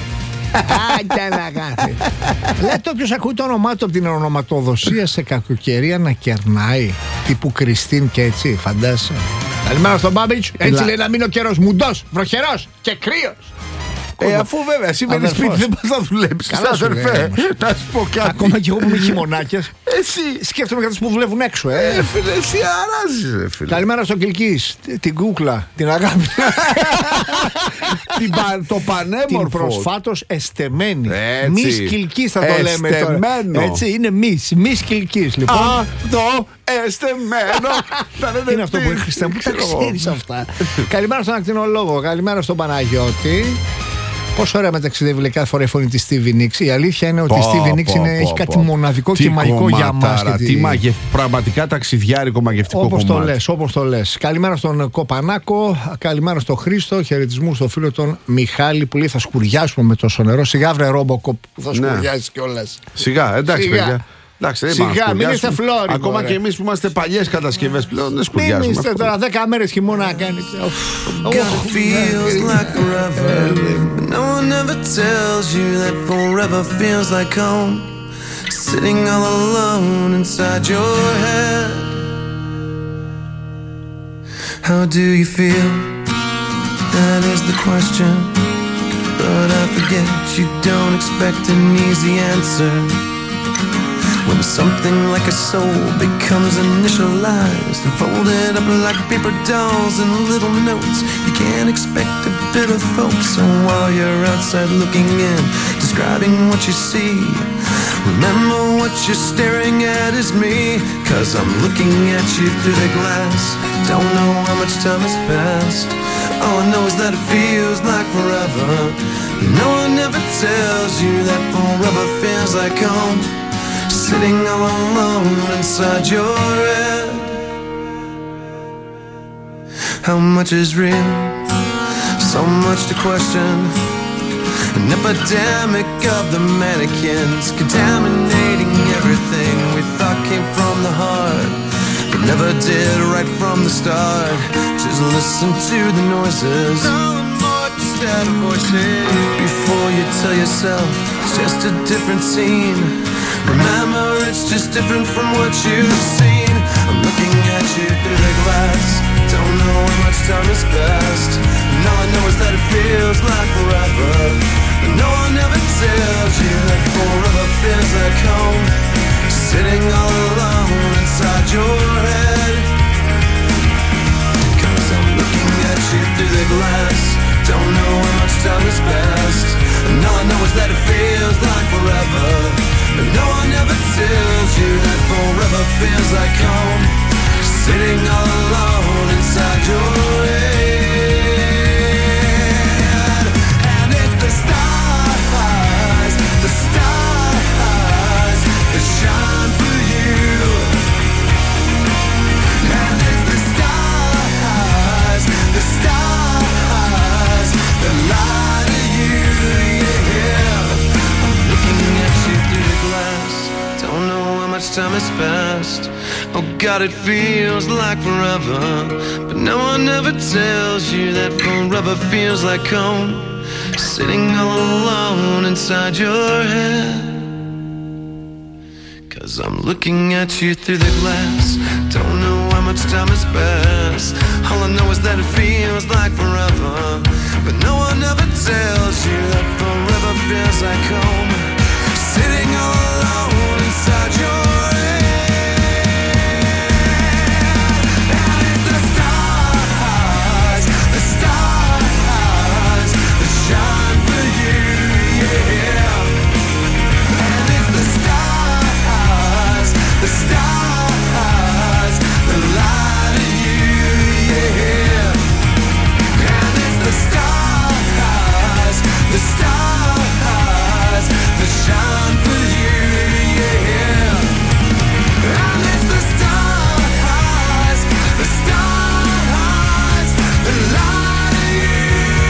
Άντε να κάνει. Λέτε όποιος ακούει το όνομά του από την ονοματοδοσία σε κακοκαιρία να κερνάει. Τύπου Κριστίν και έτσι, φαντάσαι. Καλημέρα στον Μπάμπιτς. Έτσι
Λα-
λέει να μείνει ο καιρός. Μουντός, βροχερός και κρύος.
Ε, αφού βέβαια, εσύ μένεις σπίτι, δεν πας να δουλέψεις.
Καλά σου λέει,
αδερφέ.
όμως.
Να σου πω κάτι.
Ακόμα και εγώ που είμαι χειμωνάκες,
Εσύ.
σκέφτομαι για τους που δουλεύουν έξω, ε.
Ε, φίλε, εσύ αράζεις, ρε φίλε.
Καλημέρα στον Κιλκής, την κούκλα, την αγάπη.
Την πα- Το
Την
πανέμορφο.
προσφάτως εστεμένη.
Έτσι.
Μης Κιλκής θα το λέμε τώρα.
Εστεμένο.
Έτσι, είναι μης. Μης Κιλκής, λοιπόν.
Α, το εστεμένο.
Τι είναι αυτό που είναι Χριστέ μου, τα ξέρεις αυτά. Καλημέρα στον ακτινολόγο, καλημέρα στον Παναγιώτη. Πόσο ωραία μεταξιδεύει λέει, κάθε φορά η φωνή της Stevie Nicks. Η αλήθεια είναι ότι η Stevie Nicks είναι, έχει κάτι μοναδικό και μαγικό για μας.
Τι
τη...
μαγευ... πραγματικά ταξιδιάρικο μαγευτικό
Όπως το
κομμάτι.
λες, όπως το λες. Καλημέρα στον Κοπανάκο, καλημέρα στον Χρήστο, χαιρετισμού στο φίλο τον Μιχάλη που λέει θα σκουριάσουμε με τόσο νερό. Σιγά βρε Ρόμποκοπ που θα
Ναι.
σκουριάσεις κιόλας.
Σιγά, εντάξει,
Σιγά.
παιδιά. Εντάξει, δεν
Σιγά,
πάμε να
μην
σκουριάσουμε.
είστε φλόροι,
Ακόμα
μωρέ.
και εμείς που είμαστε παλιές κατασκευές πλέον δεν
Μην
σκουριάζουμε.
είστε τώρα δέκα μέρες χειμώνα να κάνει.
God, it feels like forever, but no one ever tells you that forever feels like home. Sitting all alone inside your head. How do you feel? That is the question. But I forget you don't expect an easy answer. When something like a soul becomes initialized and folded up like paper dolls and little notes, you can't expect a bit of hope. So while you're outside looking in, describing what you see, remember what you're staring at is me. Cause I'm looking at you through the glass. Don't know how much time has passed. All I know is that it feels like forever. No one ever tells you that forever feels like home. Sitting all alone inside your head. How much is real? So much to question. An epidemic of the mannequins, contaminating everything we thought came from the heart, but never did right from the start. Just listen to the noises, knowing more instead of voices. Before you tell yourself it's just a different scene, remember it's just different from what you've seen. I'm looking at you through the glass. Don't know how much time has passed, and all I know is that it feels like forever. But no one ever tells you that forever feels like home. Sitting all alone inside your head. Cause I'm looking at you through the glass. Don't know how much time has passed, and all I know is that it feels like forever. But no one ever tells you that forever feels like home. Sitting all alone inside your head. And it's the stars, the stars that shine for you. And it's the stars, the stars that lie to you, yeah. I'm looking at you through the glass. Don't know how much time has passed. Oh God, it feels like forever. But no one ever tells you that forever feels like home. Sitting all alone inside your head. Cause I'm looking at you through the glass. Don't know how much time has passed. All I know is that it feels like forever. But no one ever tells you that forever feels like home. Sitting all alone inside your head. And it's the stars, the stars that shine for you, yeah. And it's the stars, the stars that lie to you, yeah. And it's the stars, the stars that shine for you, yeah. And it's the stars, the stars that lie to you,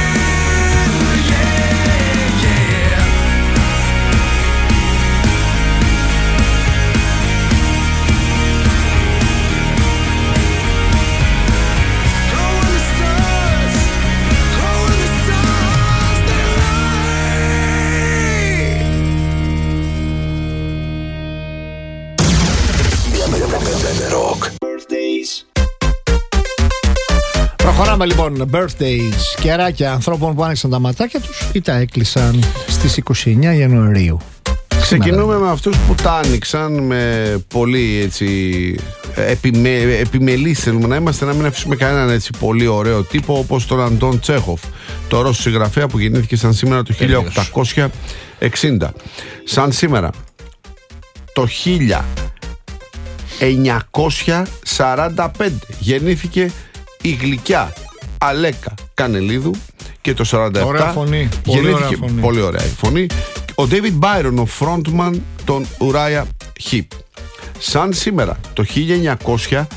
yeah, yeah. Oh, and the stars, oh, and the stars they lie.
Rock.
Προχωράμε λοιπόν. Birthdays, κεράκια ανθρώπων που άνοιξαν τα ματάκια τους ή τα έκλεισαν στις είκοσι εννέα Ιανουαρίου.
Ξεκινούμε με αυτούς που τα άνοιξαν με πολύ έτσι επιμε, επιμελής θέλουμε να είμαστε, να μην αφήσουμε κανέναν έτσι πολύ ωραίο τύπο, όπως τον Αντών Τσέχοφ, το Ρώσο συγγραφέα που γεννήθηκε σαν σήμερα το χίλια οκτακόσια εξήντα. Σαν σήμερα το χίλια εννιακόσια σαράντα πέντε γεννήθηκε η γλυκιά Αλέκα Κανελίδου και το σαράντα επτά
ωραία φωνή. Πολύ
γεννήθηκε,
ωραία φωνή.
πολύ ωραία φωνή, ο David Byron, ο frontman των Uriah Heep. Σαν σήμερα το χίλια εννιακόσια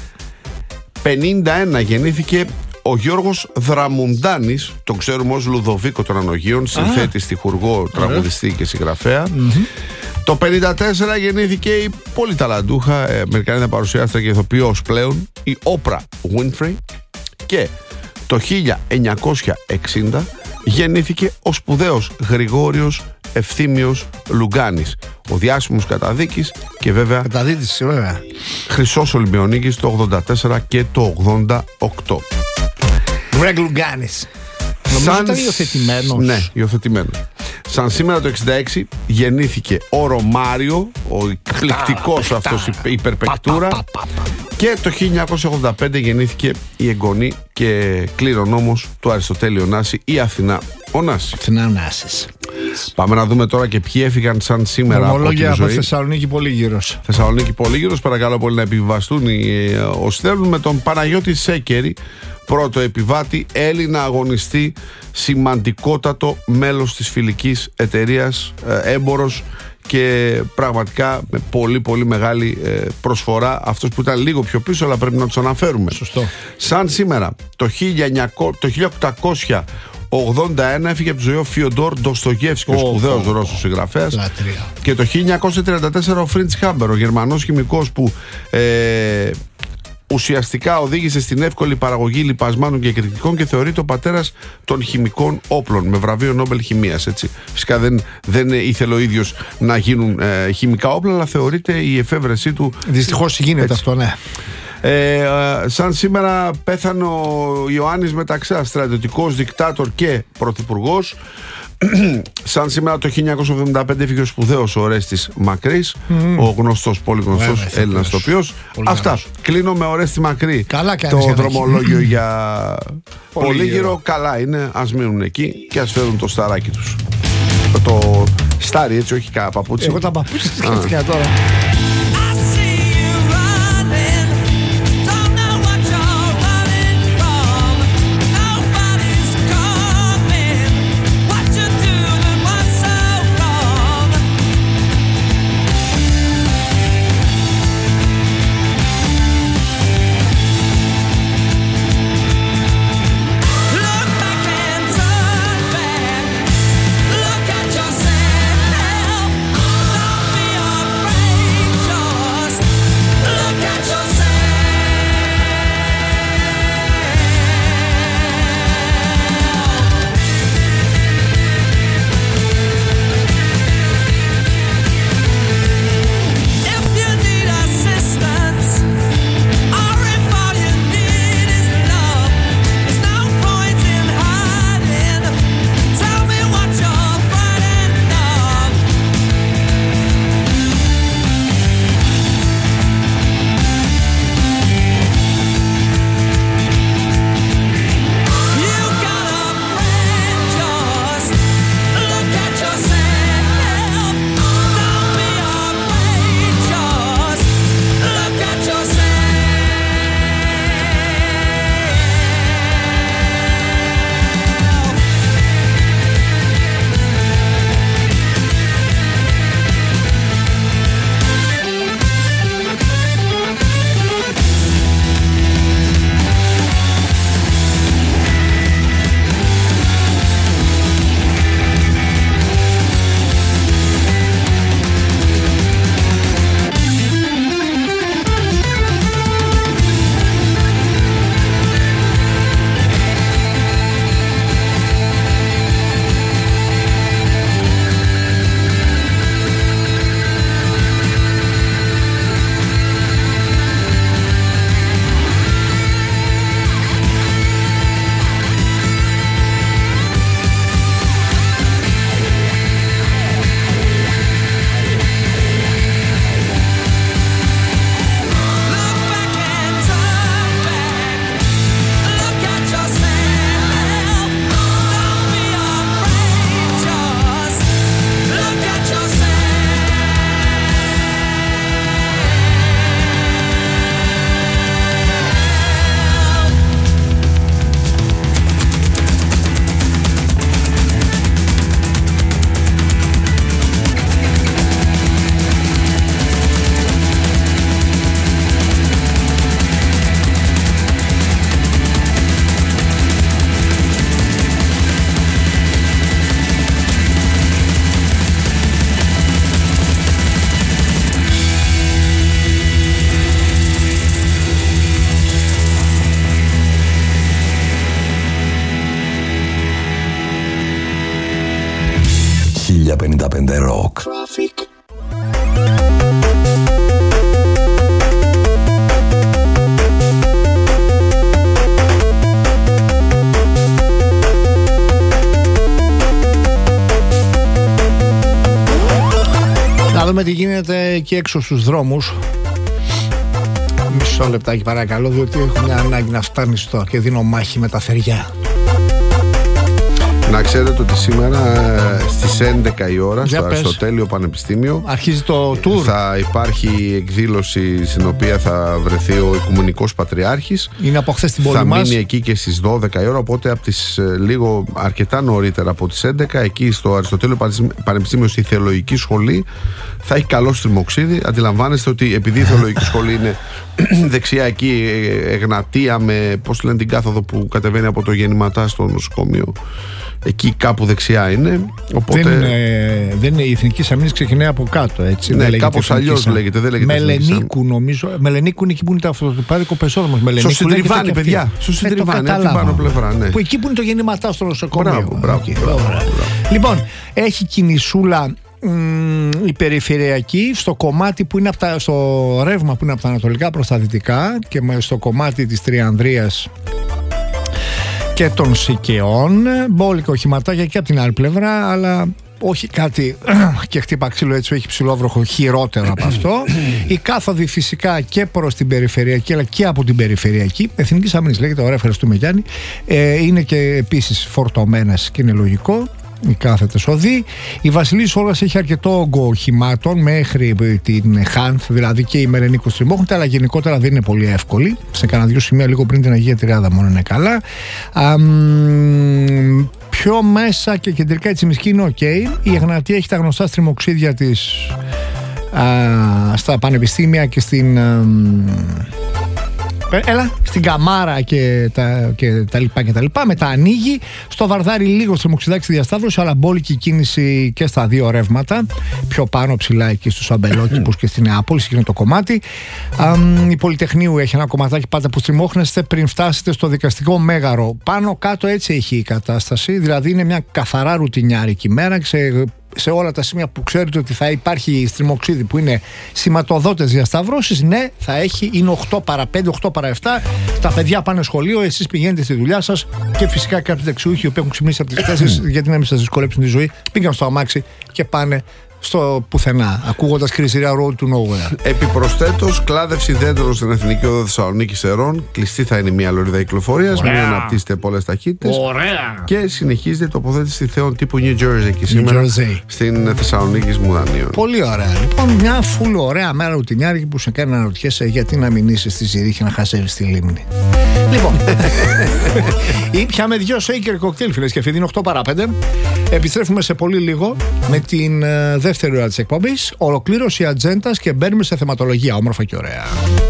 πενήντα ένα γεννήθηκε ο Γιώργος Δραμουντάνης, τον ξέρουμε ως Λουδοβίκο των Ανογείων, συνθέτη, στιχουργό, τραγουδιστή και συγγραφέα. Mm-hmm. Το πενήντα τέσσερα γεννήθηκε η πολύ ταλαντούχα ε, Αμερικανίδα παρουσιάστρια και ηθοποιός πλέον, η Όπρα Winfrey. Και το χίλια εννιακόσια εξήντα γεννήθηκε ο σπουδαίος Γρηγόριος Ευθύμιος Λουγκάνης, ο διάσημος καταδίκης και βέβαια
καταδίτης, βέβαια,
χρυσός Ολυμπιονίκης το ογδόντα τέσσερα και το ογδόντα οκτώ.
Γκρέγκ Λουγκάνης. Νομίζω
Σαν...
ήταν υιοθετημένος.
Ναι, υιοθετημένος. Σαν σήμερα το εξήντα έξι γεννήθηκε ο Ρωμάριο, ο εκπληκτικός αυτός υπερπεκτούρα. Και το χίλια εννιακόσια ογδόντα πέντε γεννήθηκε η εγγονή και κληρονόμος του Αριστοτέλη Ωνάση, η Αθηνά Ωνάση.
Αθηνά Ωνάσης.
Πάμε να δούμε τώρα και ποιοι έφυγαν σαν σήμερα από τη ζωή.
από Θεσσαλονίκη Πολύγυρος.
Θεσσαλονίκη Πολύγυρος, παρακαλώ πολύ να επιβιβαστούν οι, όσοι θέλουν, με τον Παναγιώτη Σέκερη, πρώτο επιβάτη, Έλληνα αγωνιστή, σημαντικότατο μέλος της φιλικής εταιρείας, έμπορος και πραγματικά με πολύ πολύ μεγάλη προσφορά, αυτός που ήταν λίγο πιο πίσω αλλά πρέπει να τους αναφέρουμε.
Σωστό.
Σαν σήμερα το χίλια οκτακόσια ογδόντα ένα έφυγε από τη ζωή ο Φιοντόρ Ντοστογεύσκι, ο σπουδαίος Ρώσος συγγραφέας. Και το χίλια εννιακόσια τριάντα τέσσερα ο Φρίντς Χάμπερ, ο Γερμανός χημικός που ε, ουσιαστικά οδήγησε στην εύκολη παραγωγή λιπασμάτων και εκρηκτικών και θεωρείται ο πατέρας των χημικών όπλων, με βραβείο Νόμπελ Χημείας, έτσι. Φυσικά δεν, δεν ήθελε ο ίδιος να γίνουν ε, χημικά όπλα, αλλά θεωρείται η εφεύρεσή του.
Δυστυχώς γίνεται έτσι. Αυτό, ναι.
Ε, σαν σήμερα πέθανε ο Ιωάννης Μεταξάς, στρατιωτικός, δικτάτορ και πρωθυπουργός. Σαν σήμερα το χίλια εννιακόσια εβδομήντα πέντε έφυγε ο σπουδαίος ο Ορέστης Μακρύς, mm. ο γνωστός, πολύ γνωστός Έλληνας ηθοποιός. Αυτά. Καλώς. Κλείνω με Ορέστη Μακρύ.
Καλά
το δρομολόγιο για Πολύγυρο. Καλά είναι, ας μείνουν εκεί και ας φέρουν το σταράκι τους. Το στάρι, έτσι, όχι κανένα παπούτσι.
Εγώ τα παπούτσια σκέφτηκα τώρα.
Look at yourself. Don't be afraid.
πέντε Rock.
Να δούμε τι γίνεται εκεί έξω στους δρόμους. Μισό λεπτάκι παρακαλώ, διότι έχω μια ανάγκη να φτάνει στο και δίνω μάχη με τα θεριά.
Να ξέρετε ότι σήμερα στις έντεκα η ώρα στο Αριστοτέλειο Πανεπιστήμιο
αρχίζει το tour.
Θα υπάρχει εκδήλωση στην οποία θα βρεθεί ο Οικουμενικός Πατριάρχης.
Είναι από χθες την πόλη
θα
μας.
μείνει εκεί και στις δώδεκα η ώρα, οπότε από τις, λίγο αρκετά νωρίτερα από τις έντεκα εκεί στο Αριστοτέλειο Πανεπιστήμιο στη Θεολογική Σχολή θα έχει καλό στριμοξίδι. Αντιλαμβάνεστε ότι επειδή η Θεολογική Σχολή είναι δεξιά εκεί, Εγνατία με, πώς λένε, την κάθοδο που κατεβαίνει από το Γεννηματά στο νοσοκομείο, εκεί κάπου δεξιά είναι. Οπότε...
Δεν, είναι, δεν είναι η Εθνική Σαμίνης, ξεκινάει από κάτω, έτσι.
Ναι, κάπως αλλιώς λέγεται. Δεν λέγεται
Μελενίκου, νομίζω. Μελενίκου είναι εκεί που είναι το αυτοκινητικό πεζόδρομος.
Στο Συντριβάνι, παιδιά. Στο Συντριβάνι, από την πάνω πλευρά. Ναι.
Που εκεί που είναι το Γεννηματά στο νοσοκομείο.
Μπράβο, μπράβο,
εκεί,
μπράβο, μπράβο.
Λοιπόν, έχει κινησούλα μ, η περιφερειακή στο κομμάτι που είναι από τα, στο ρεύμα που είναι από τα ανατολικά προς τα δυτικά και στο κομμάτι της Τριανδρίας και των Σικαιών. Μπόλικα οχηματάκια και από την άλλη πλευρά, αλλά όχι κάτι και χτύπα ξύλο έτσι, έχει ψηλόβροχο χειρότερο από αυτό. Η κάθοδη φυσικά και προς την περιφερειακή αλλά και από την περιφερειακή. Εθνική Σαμίνης λέγεται, ωραία, ευχαριστούμε Γιάννη. Ε, είναι και επίσης φορτωμένες και είναι λογικό οι κάθετες οδοί. Η Βασιλής Όλγας έχει αρκετό όγκο οχημάτων μέχρι την Χάνθ, δηλαδή και η Μελενίκου στριμώχνεται, αλλά γενικότερα δεν είναι πολύ εύκολη. Σε κανένα δύο σημεία λίγο πριν την Αγία Τριάδα μόνο είναι καλά. Α, μ, πιο μέσα και κεντρικά η Τσιμισκή είναι οκ. Okay. Η Εγνατία έχει τα γνωστά στριμοξίδια της α, στα πανεπιστήμια και στην... Α, Έλα, στην Καμάρα και τα, και τα λοιπά και τα λοιπά. Μετά ανοίγει. Στο Βαρδάρι λίγο στριμοξιδάκι στη διασταύρωση, αλλά μπόλικη κίνηση και στα δύο ρεύματα. Πιο πάνω ψηλά εκεί στους Αμπελόκηπους και στην Νεάπολη, είναι το κομμάτι. Α, η Πολυτεχνείου έχει ένα κομματάκι πάντα που στριμώχνεστε πριν φτάσετε στο δικαστικό Μέγαρο. Πάνω κάτω έτσι έχει η κατάσταση. Δηλαδή είναι μια καθαρά ρουτινιάρικη μέρα. Σε, σε όλα τα σημεία που ξέρετε ότι θα υπάρχει στριμοξίδι που είναι σηματοδότες διασταυρώσεις, ναι, θα έχει. Είναι οκτώ παρά πέντε, οκτώ παρά επτά. Τα παιδιά πάνε σχολείο, εσείς πηγαίνετε στη δουλειά σας και φυσικά κάποιοι δεξιούχοι που έχουν ξυπνήσει από τις τέσσερις γιατί να μην σας δυσκολέψουν τη ζωή, πήγαν στο αμάξι και πάνε στο πουθενά, ακούγοντας Κρυσιρία Road to Nowhere.
Επιπροσθέτως, κλάδευση δέντρων στην Εθνική Οδό Θεσσαλονίκη Σερών. Κλειστή θα είναι μια λωρίδα κυκλοφορίας. Μην αναπτύσσετε πολλές ταχύτητες.
Ωραία.
Και συνεχίζεται η τοποθέτηση θεών τύπου New Jersey εκεί σήμερα στην Θεσσαλονίκη Μουδανίων.
Πολύ ωραία. Λοιπόν, μια φουλ ωραία μέρα ρουτινιάρικη που σε κάνει να ρωτιέσαι γιατί να μην είσαι στη Ζηρίχη να χασεύεις τη λίμνη. Λοιπόν, ή πιάμε δυο shaker κοκτέιλ, φίλες και φίλοι, είναι οκτώ παρά πέντε. Επιστρέφουμε σε πολύ λίγο με την δεύτερη ώρα της εκπομπής. Ολοκλήρωση ατζέντας και μπαίνουμε σε θεματολογία όμορφα και ωραία.